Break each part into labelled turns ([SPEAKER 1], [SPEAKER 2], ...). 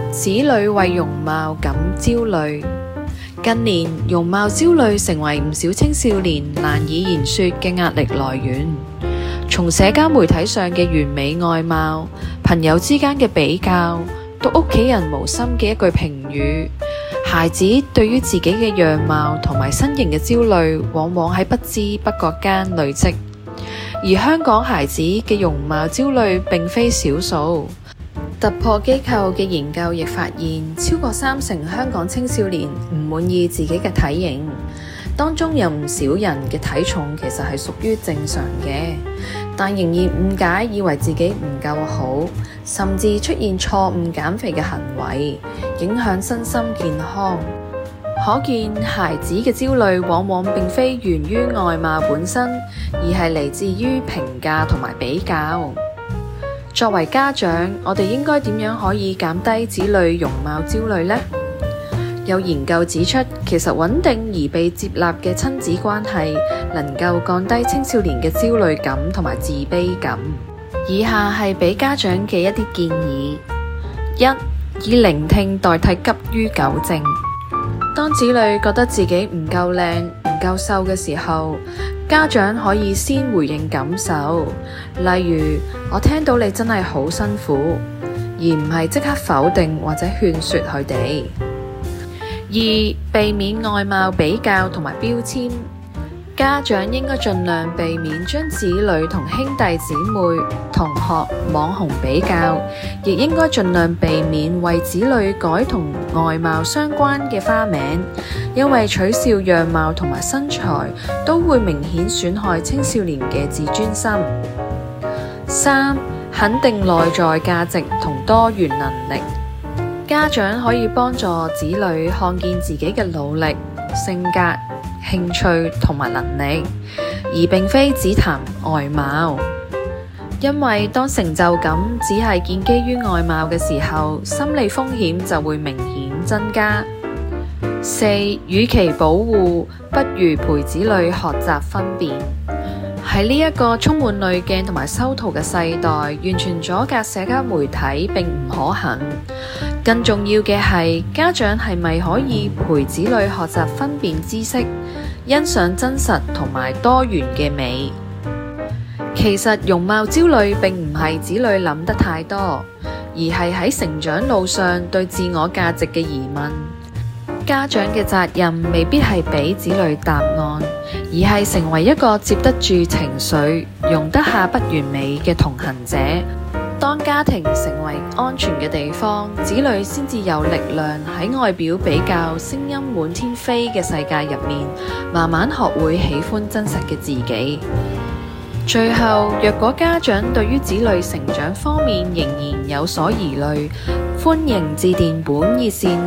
[SPEAKER 1] 子女為容貌感焦慮。近年，容貌焦慮成為唔少青少年難以言說嘅壓力來源。從社交媒體上嘅完美外貌、朋友之間嘅比較，到屋企人無心嘅一句評語，孩子對於自己嘅樣貌同埋身形嘅焦慮，往往喺不知不覺間累積。而香港孩子嘅容貌焦慮並非少數。突破機構嘅研究亦發現，超過30%香港青少年唔滿意自己嘅體型，當中有唔少人嘅體重其實係屬於正常嘅，但仍然誤解以為自己唔夠好，甚至出現錯誤減肥嘅行為，影響身心健康。可見孩子嘅焦慮往往並非源於外貌本身，而係嚟自於評價同埋比較。作為家長，我哋應該點樣可以減低子女容貌焦慮呢？有研究指出，其實穩定而被接納嘅親子關係，能夠降低青少年嘅焦慮感同埋自卑感。以下係俾家長嘅一啲建議：一、以聆聽代替急於糾正。當子女覺得自己唔夠靚、唔夠瘦嘅時候，家長可以先回應感受，例如我聽到你真係好辛苦，而唔係即刻否定或者勸說佢哋。二、避免外貌比較同埋標籤。家長應該盡量避免將子女同兄弟姊妹、同學、網紅比較，亦應該盡量避免為子女改同外貌相關嘅花名，因為取笑樣貌同埋身材都會明顯損害青少年嘅自尊心。三、肯定內在價值同多元能力。家長可以幫助子女看見自己嘅努力、性格、興趣同埋能力，而並非只談外貌。因為當成就感只係建基於外貌嘅時候，心理風險就會明顯增加。四、與其保護，不如陪子女學習分辨。喺呢一個充滿濾鏡同埋修圖嘅世代，完全阻隔社交媒體並唔可行。更重要嘅係，家長係咪可以陪子女學習分辨知識，欣賞真實同埋多元嘅美？其實容貌焦慮並唔係子女諗得太多，而係喺成長路上對自我價值嘅疑問。家長嘅責任未必係俾子女答案，而係成為一個接得住情緒、容得下不完美嘅同行者。當家庭成為安全嘅地方，子女先至有力量喺外表比較聲音滿天飛嘅世界入面，慢慢學會喜歡真實嘅自己。最後，若果家長對於子女成長方面仍然有所疑慮，歡迎致電本熱線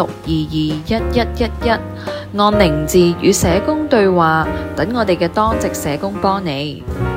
[SPEAKER 1] 36221111，按0字與社工對話，等我哋嘅當值社工幫你。